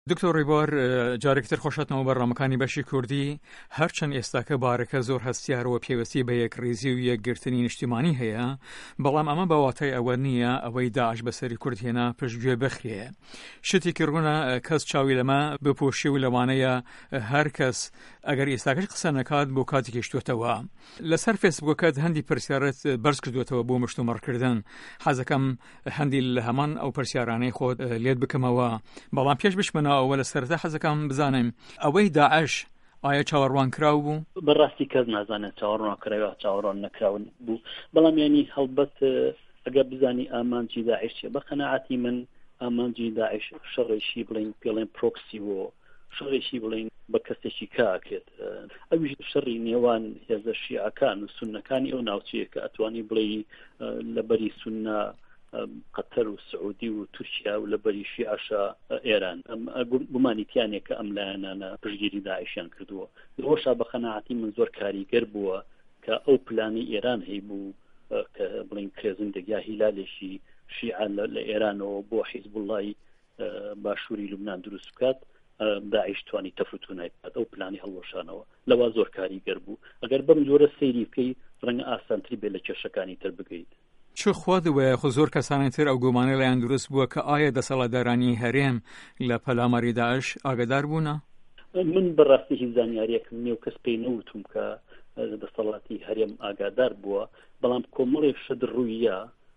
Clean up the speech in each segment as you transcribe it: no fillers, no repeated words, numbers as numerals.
دکتۆر ڕیبوار جارێکتر خۆشەتنەوە بەڕامەکانی بەشی کوردی هەرچەند ئێستاکە بارەکە زۆر هەستیارەوە پێوەستی بە یەکڕێزی و یەکگرتنی نیشتیمانی هەیە بەڵام ئەمە بەواتای ئەوە نییە ئەوەی داعش بەسەری کورد هێنا پشتگوێ بخرێ شتێکی ڕوونە کەس چاوی لەمە بپۆشی و لەوانەیە هەر کەس ئەگەر ئێستاکەش قسە نەکات بۆ کاتی گەیشتوێتەوە لەسەر فێسبووکەت هەندی پرسیارت بەرز کردوێتەوە بۆ مشتومڕکردن حەزەکەم هەندی لە هەمان ئەو پرسیارانەی خۆت لێت بکەمەوە بەڵام پێش بشمەوە لە سەرەتا حەزەکەم بزانم ئەوەی داعش ئایا چاوەڕوان کراو بوو؟ بەڕاستی کەس نازانێت چاوەڕوان کراوە چاوەڕوان نەکراون بوو بەڵام ینی هەڵبەت ئەگەر بزانی ئامانجی داعش بە قەناعەتی من ئامانجی داعش شەڕێکی بڵین پێڵێن پرۆکسی بۆ شەڕێکی بڵین بە کەسێکی کاکێت ئەویش شەڕی نێوان هێزە شیعەکان و سوننەکانی ئەو ناوچەیە کە ئەتوانی بڵێ لەبەری سوننە قەتەر و سعودی و تورکیا و لەبەری شیعەشە ئێران گومانیتیانێک کە ئەم لایەنانە پشتگیری داعشیان کردووە لەوەشا بە قەناعەتی من زۆر کاریگەر بووە کە ئەو پلانی ئێران هەیبوو کە بڵین کرێزندگیا هیلالێکی شیعە لە ئێرانەوە بۆ حیزب الله باشووری لوبنان دروست بکات داعش توانی تەفتوونای بکات ئەو پلانی هەڵوەشانەوە لەوا زۆر کاریگەر بوو ئەگەر بەم جۆرە سەیری بکەی ڕەنگە ئاسانتری بێ لە کێشەکانی تر بگەیت چ خۆت وەیە خۆ زۆر کەسانی تر ئەو گومانە لایەن دروست بووە کە ئایا دەسەڵاتدارانی هەرێم لە پەلاماری داعش ئاگادار بوونە؟ من بەڕاستی هیچ زانیاریەکم نییە و کەس پێی نەوتم کە دەسەڵاتی هەرێم ئاگادار بووە بەڵام کۆمەڵێک شت ڕوویە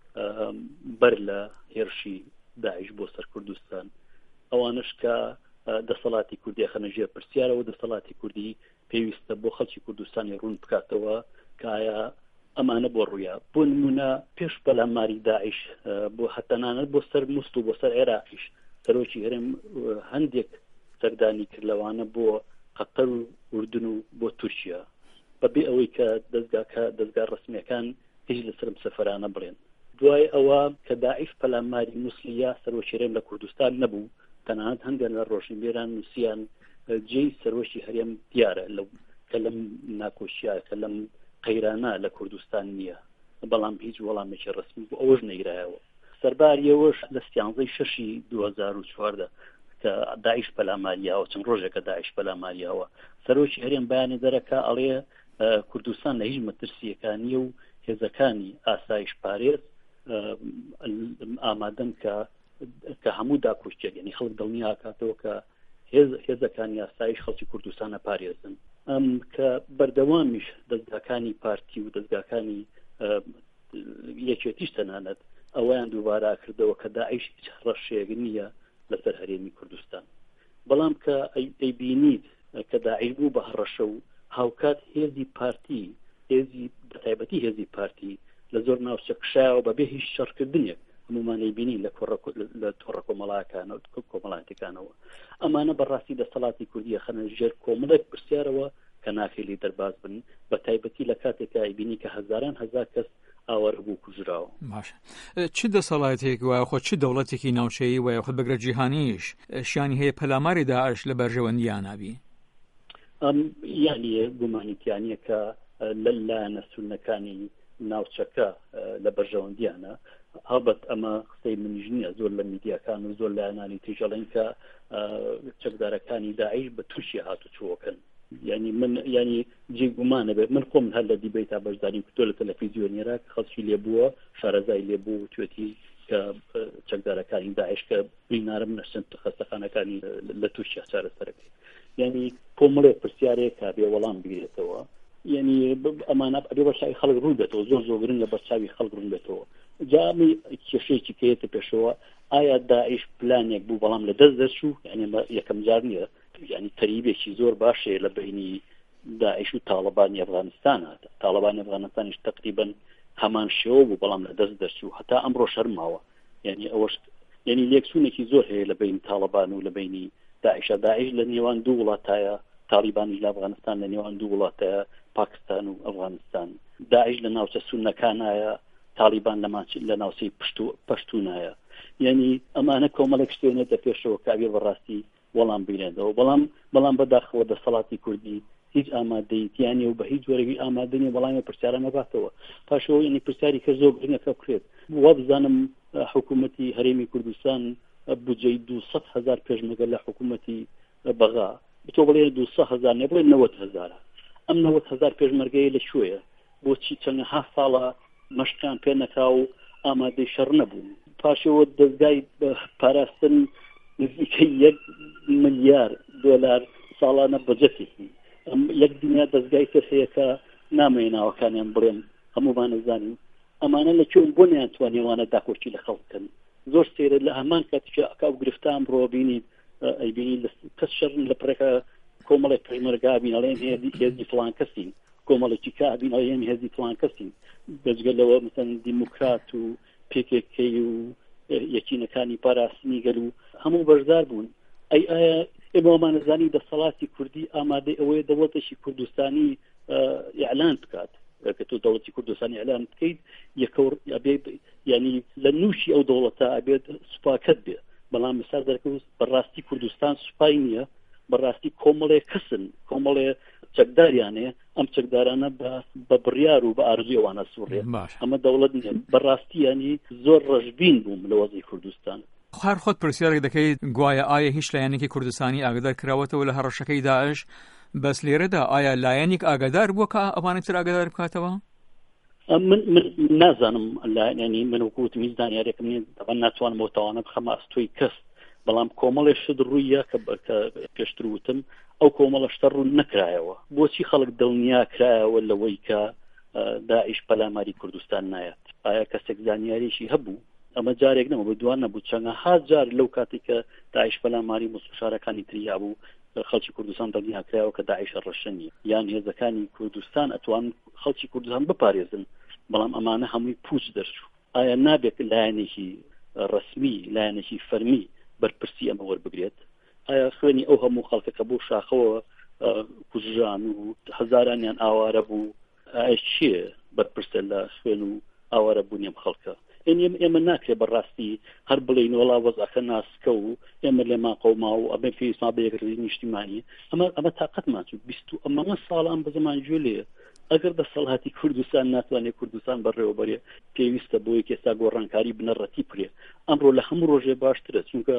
بەر لە هێرشی داعش بۆ سەر کوردستان ئەوانش کە دەسەڵاتی کوردی خەنەژێر پرسیارەوە دەسەڵاتی کوردی پێویستە بۆ خەڵکی کوردستانی ڕوون بکاتەوە کە ئایا ئەمانە بۆ ڕوویە بۆ نمونە پێش پەلاماری داعش بۆ هەتەنانەت بۆ سەر موست و بۆ سەر عێراقیش سەرۆکی هەرێم هەندێک سەردانی کرد لەوانە بۆ قەتەر و ئوردن و بۆ تورکیا بەبێ ئەوەی کە دەستگا ڕسمیەکان هیچ لەسرم سەفەرانە بڵێن دوای ئەوە کە داعش پەلاماری مووسڵیا سەرۆکی هەرێم لە کوردستان نەبوو تەنانەت هەندێک لە ڕۆژنبێران نووسیان جێی سەرۆکی هەرێم دیارە کە لەم ناکۆشیە کە لەم قەیرانە لە کوردستان نییە بەڵام هیچ وەڵامێکی ڕسمی بۆ ئەوەش نەیرایەوە سەرباریەوەش لە 11/6 2014 کە داعش پەلاماریاوە چەند ڕۆژێکە داعش پەلاماریاوە سەرۆکی هەرێم بەیانی دەرەکە ئەڵێ کوردستان لە هیچ مەترسیەکانی و هێزەکانی ئاسایش پارێز ئامادەن کە هەموو داکوشتێک یعنی خەڵک دڵنیا کاتەوە کە هێزەکانی ئاسایش خەڵکی کوردستانە پارێزن ئەم کە بەردەوامیش دەستگاکانی پارتی و دەستگاکانی یەکێتیش تەنانەت ئەویان دووبارە کردەوە کە داعش هیچ ڕەشێک نییە لەسەر هەرێمی کوردستان بەڵام کە ئەیبینیت کە داعش بوو بە هەڕەشە و هاوکات هێزی پارتی هێزی بەتایبەتی هێزی پارتی لە زۆر ناوچە کشایەوە بەبێ هیچ شەڕکردنێک هەمومانەی بینی لە تۆڕە کۆمەڵایەتەکانەوە ئەمانە بەڕاستی دەسەڵاتی کوردیە خەنەژێر کۆمەڵێک پرسیارەوە کە ناخێلی دەرباز بن بە تایبەتی لە کاتێکە ئەیبینی کە هەزاران هەزار کەس ئاوارە بوو کوژراوە باشە چ دەسەڵاتێک وایە خۆ چ دەوڵەتێکی ناوچەیی وایە خۆت بەگرە جیهانیش شیانی هەیە پەلاماری داعش لە بەرژەوەندیان نابی یعنی گومانیتیانە کە لەلایەنە سوننەکانی ناوچەکە لە بەرژەوەندیانە هەڵبەت ئەمە قسەی منیش نییە زۆر لە میدیاکان و زۆر لایەنانی تیژەڵێن کە چەکدارەکانی داعش بە تووشی هاتوچۆکن ینی جێگومانە بێت من خۆم هەر لە دیبەیتا بەشداری کردۆ لە تەلەڤیزیۆنێرا خەڵکی لێبووە شارەزای لێبوو توێتی کە چەکدارەکانی داعش کە بینارە منەشن خەستەخانەکانی لە تووشی چارەسەرەکەی یعنی کۆمەڵێک پرسیارێک کا بێ وەڵام بگرێتەوە یعنی ئەمانە ئەبێ بەرچاوی خەڵک ڕوو بێتەوە زۆر زۆرگرن لە بەرچاوی خەڵک ڕوون بێتەوە جامی کێشەیەکی کەیەتە پێشەوە ئایا داعش پلانێک بوو بەڵام لە دەست دەچوو یعنی یەکەم جار نییە یعنی تەریبێکی زۆر باشەیە لە بینی داعش و تاڵەبانی ئەفغانستانە تاڵەبانی ئەفغانستانیش تقریبا هەمان شێوە بوو بەڵام لە دەست دەچوو هەتا ئەمڕۆ شەرماوە یعنی ئەوەش یعنی لێکسوونێکی زۆر هەیە لە بین تاڵەبان و لە بینی داعش لە نێوان دوو وڵاتایە تالیبانیش لە ئەفغانستان لە نێوان دوو وڵاتایە پاکستان و ئەفغانستان داعش لە ناوچە سوننەکانایە تالیبان لە ناوچەی پەشتوونایە یعنی ئەمانە کۆمەڵێک شتێنێتە پێشەوە کابێ بەڕاستی وەڵام بینێتەوە بەڵام بەداخەوە دەسەڵاتی کوردی هیچ ئامادەیەتیانی و بە هیچ وەرەی ئامادەنی وەڵامی پرسیارە نەباتەوە پاشەوە یعنی پرسیاری کە زۆر گرنگەکە بکرێت وا بزانم حکوومەتی هەرێمی کوردستان بودجەی 200,000 پێشمەرگە لە حکوومەتی بەغا بتۆ بڵێ 200,000 نێ بڵێ 90,000 ئەم 90,000 پێشمەرگەیە لەکوێیە بۆچی چەندە ها ساڵە مەشقیان پێ نەکرا و ئامادەی شەڕ نەبوون پاشەوە دەستگای پاراستن نزیکەی 1 ملیار دۆلار ساڵانە بەجەتێکی یەک دنیا دەستگای تر هەیە کە نامێناوەکانیان بڵێن هەمومان نەزانین ئەمانە لەکوێن بۆ نەیانتوانێوانە داکۆچی لە خەڵکن زۆر سێرە لە هەمان کاتیکە ئەکاو گرفتان بڕۆ بینی ئەیبینی کەس شەڕ لە پرێکە کۆمەڵێک پەیمەرگا بینەڵێن هێزی فڵان کەسین کۆمەڵێکی کابینەڵێن هێزی فڵان کەسین بەجگەلەوە مثلا دیموکرات و پێکێکەی و یەکینەکانی پاراستنی گەل و هەموو بەشدار بوون ئایا ئێمەمانەزانی دەسەڵاتی کوردی ئامادەی ئەوەیە دەوڵەتێکی کوردستانی ئیعلان بکات کە تۆ دەوڵەتی کوردستانی ئیعلان بکەیت یەکەور ینی لە نووشی ئەو دەوڵەتە ئەبێت سوپاکەت بێ بەڵام مثال دەرکەوت بەڕاستی کوردستان سوپای نییە بەڕاستی کۆمەڵێ کەسن کۆمەڵێ چەکداریانەیە ئەم چەکدارانە بە بڕیار و بە ئارزوی ئەوانە سوڕێ ئەمە دەوڵەت نیە بەڕاستی ینی زۆر ڕەشبین بووم لە وەزی کوردستان هەر خۆت پرسیارێک دەکەیت گوایە ئایا هیچ لایەنێکی کوردستانی ئاگادار کراوەتەوە لە هەڕەشەکەی داعش بەس لێرەدا ئایا لایەنێک ئاگادار بووە کە ئەوانەی تر ئاگادار بکاتەوە من نازانم ینی من وەکوت میزدانیارێکم دەبەن ناتوانم بۆ تاوانە بخەمە ئەستۆی کەس بەڵام کۆمەڵێ شت ڕوویە کە پێشتر وتم ئەو کۆمەڵە شتە ڕوون نەکرایەوە بۆچی خەڵک دڵنیا کرایەوە لەوەی کە داعش پەلاماری کوردستان نایەت ئایا کەسێک زانیاریشی هەبوو ئەمە جارێک نەمە بە دوان نەبوو چەندە هازار لەو کاتی کە داعش پەلاماری مستشارەکانی تریا بوو خەڵکی کوردستان دڵنیا کرایەوە کە داعش ڕەشە نیە یان هێزەکانی کوردستان ئەتوان خەڵکی کوردستان بپارێزن بەڵام ئەمانە هەمووی پوچ دەرچوو ئایا نابێت لایەنێکی ڕسمی لایەنێکی فەرمی بەرپرسی ئەمە وەربگرێت ئایا خوێنی ئەو هەموو خەڵکەکە بۆ شاخەوە کوژران و هەزارانیان ئاوارە بوو ئایا چییە بەرپرسە لە خوێن و ئاوارە بوونی ئەم خەڵکە ئێمە ناکرێت بەڕاستی هەر بڵێن وەڵا وەزعەکە ناسکە و ئێمە لێما قەوما و ئەمە پێویستمان بە یەکڕێی نیشتیمانی ئەمە تاقەتمان چوو 20 ساڵ ئەم بە زەمان جوولەیە ئەگەر دەسەڵاتی کوردستان ناتوانێت کوردستان بەڕێوەبەرێ پێویستە بۆی کێستا گۆڕانکاری بنەڕەتی پرێ ئەمڕۆ لە هەموو ڕۆژێ باشترە چونکە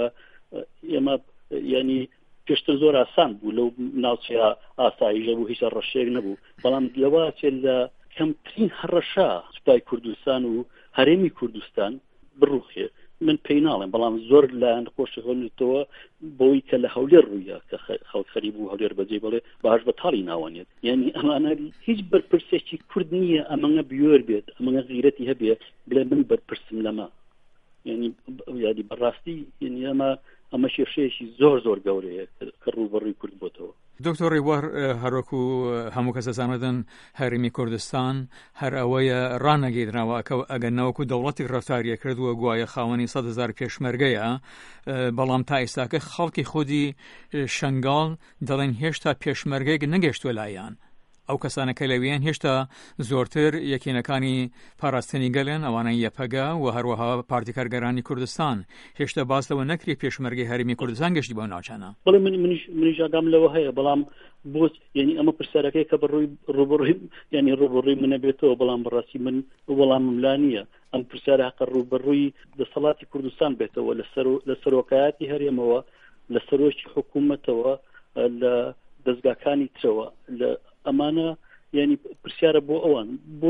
ئێمە ینی پێشتر زۆر ئاسان بوو لەو ناوچەیە ئاساییژە بوو هیچ ڕەشەیەک نەبوو بەڵام لەوە چێت لە کەمترین هەڕەشە سوپای کوردستان و هەرێمی کوردستان بڕوخێ من پێی ناڵێم بەڵام زۆر لایەن خۆشەوەنێتەوە بۆی کە لە هەولێر ڕوویە کە خەڵک خەریب و هەولێر بەجێ بڵێ باش بە تاڵی ناوانێت یعنی ئەمانە هیچ بەرپرسێکی کورد نییە ئەمەنە بیۆر بێت ئەمەنە غیرەتی هەبێ بڵێ من بەرپرسم لەمە یعنی یادی بەڕاستی یعنی ئەمە شێشەیەکی زۆر گەورەیە کە ڕووبەڕووی کورد بۆتەوە دکتۆر ڕێبوار هەروەکو هەموو کەس دەزانێتن هەرێمی کوردستان هەر ئەوەیە ڕانەگەیدراوە ئەگەر نەوەکو دەوڵەتی ڕەفتاریە کردووە گوایە خاوەنی 100,000 پێشمەرگەیە بەڵام تا ئێستاکە خەڵکی خودی شەنگاڵ دەڵێن هێشتا پێشمەرگەیەک نەگەشتووە لایەن ئەو کەسانەکە لەوێن هێشتا زۆرتر یەکێنەکانی پاراستنی گەلێن ئەوانەی یەپەگا و هەروەها پارتی کارگەرانی کوردستان هێشتا باس لەوە نەکرێت پێشمەرگەی هەرێمی کوردستان گەشتی بۆ ناوچانە بەڵێ منیش ئاگام لەوە هەیە بەڵام بۆ ینی ئەمە پرسیارەکەی کە ڕوبەڕووی ینی ڕوبەڕووی منە بێتەوە بەڵام بەڕاستی من وەڵامم لا نییە ئەم پرسیارە حەقە ڕوبەڕووی دەسەڵاتی کوردستان بێتەوە لە سەرۆکایەتی هەرێمەوە لە سەرۆکی حکوومەتەوە لە دەستگاکانی ترەوە لە ئەمانە ینی پرسیارە بۆ ئەوان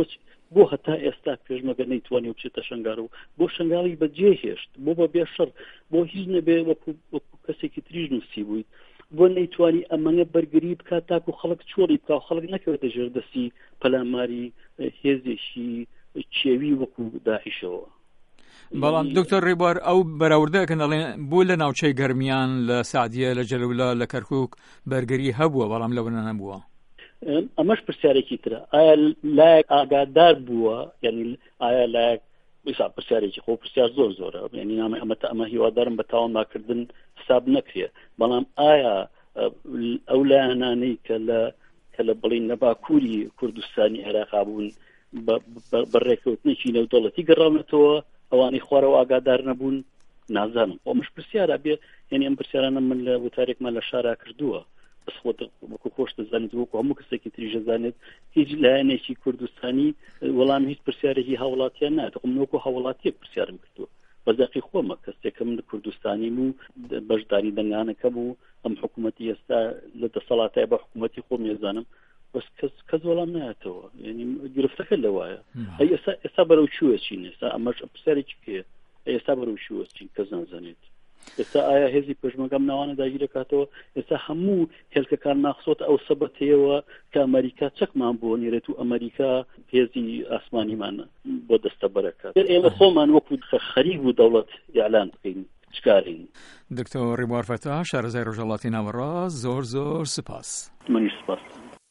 بۆ هەتا ئێستا پێشمەگە نەیتوانێ بچێتە شنگار و بۆ شنگاڵی بەجێ هێشت بۆ بە بێشەڕ بۆ هیچ نەبێ وەکو کەسێکی تریژ نووسی بوویت بۆ نەیتوانی ئەمەنە بەرگری بکات تاکو خەڵک چۆڵی بکە و خەڵک نەکەوێتە ژێردەستی پەلاماری هێزێکی چێوی وەکو داعیشەوە بەڵام دکتۆر ڕێبوار ئەو بەراوردەکە دەڵێن بۆ لە ناوچەی گەرمیان لە سعدیە لە جەلەولا لە کەرکووک بەرگری هەبووە بەڵام لەوە نەبووە ئەمەش پرسیارێکی ترە ئایا لایەک ئاگادار بووە یعنی ئایا لایەک پرسیارێکی خۆ پرسیار زۆرە یعنی ئەمە هیوادارم بە تاوانماکردن حساب نەکرێ بەڵام ئایا ئەو لایەنانەی کە لە بڵین لە باکووری کوردستانی عێراقا بوون بەڕێکەوتنێکی نێودەوڵەتی گەڕاونەتەوە ئەوانەی خوارەوە ئاگادار نەبوون نازانم ئەمەش پرسیارە بێ یعنی ئەم پرسیارانە من لە وتارێکمان لە شارا کردووە بەس خۆت وەکو خۆش دەزانێت وەکو هەموو کەسێکی تریژە زانێت هیچ لایەنێکی کوردستانی وەڵام هیچ پرسیارێکی هاوڵاتیان نادەخم وەکو هاوڵاتیەک پرسیارم کردووە بەزاقی خۆمە کەسێکم لە کوردستانیم و بەشداری دەنگانەکە بوو ئەم حکوومەتی ئێستا لە دەسەڵاتای بە حکوومەتی خۆم ێزانم بەس کەس وەڵام نایەتەوە یعنی گرفتەکە لەوایە ئێستا بەرەو چووە چین ئێستا ئەمەش پرسیارێکی پێ ئێستا بەرەو چووە چین کەس نازانێت ئێستا ئایا هێزی پێشمەرگەم ناوانە داگیر دەکاتەوە ئێستا هەموو هێلکەکان ناخسۆت ئەو سەبەتەیەوە کە ئەمریکا چەکمان بۆ نێرێت و ئەمریکا هێزی ئاسمانیمان بۆ دەستە بەرەکات ئێمە خۆمان وەکو خەریک و دەوڵەت ئیعلان بکەین چکارین. دکتۆر ڕیبوار فەتاح شارەزای ڕۆژهەڵاتی ناوەڕاست زۆر سپاس. منیش سپاس.